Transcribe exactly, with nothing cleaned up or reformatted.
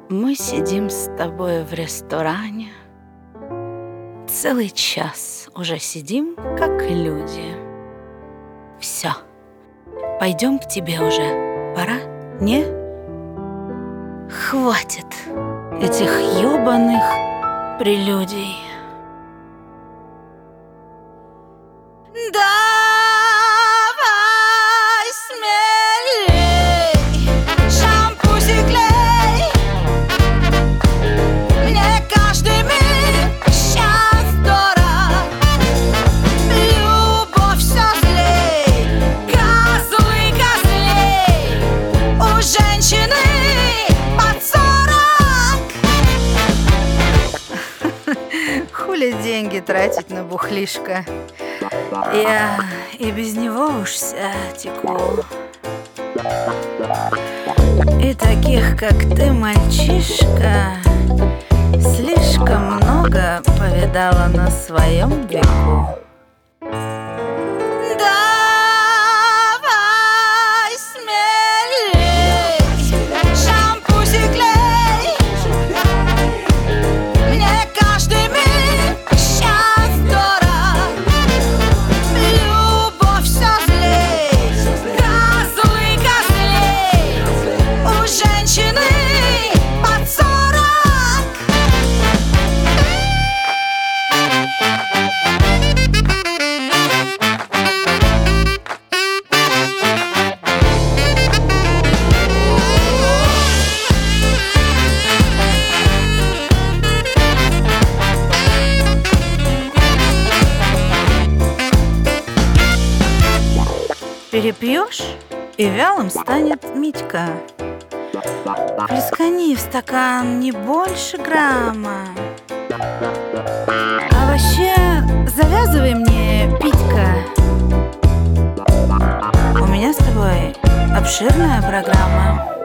Мы сидим с тобой в ресторане. Целый час уже сидим, как люди. Все, пойдем к тебе уже. Пора? Не? Хватит этих ёбаных прелюдий. Давай смелей, шампусик лей. Мне каждый миг щас дорог. Любовь всё злей, козлы козлей. У женщины под сорок. Хули деньги тратить на бухлишко? Я и без него уж вся теку. И таких, как ты, мальчишка, слишком много повидала на своем веку. Давай смелей, шампусик лей. Мне каждый миг щас дорог. Любовь всё злей, козлы козлей. У женщины под сорок. Перепьешь, и вялым станет Митька. Плескани в стакан не больше грамма. А вообще, завязывай мне, Питька. У меня с тобой обширная программа.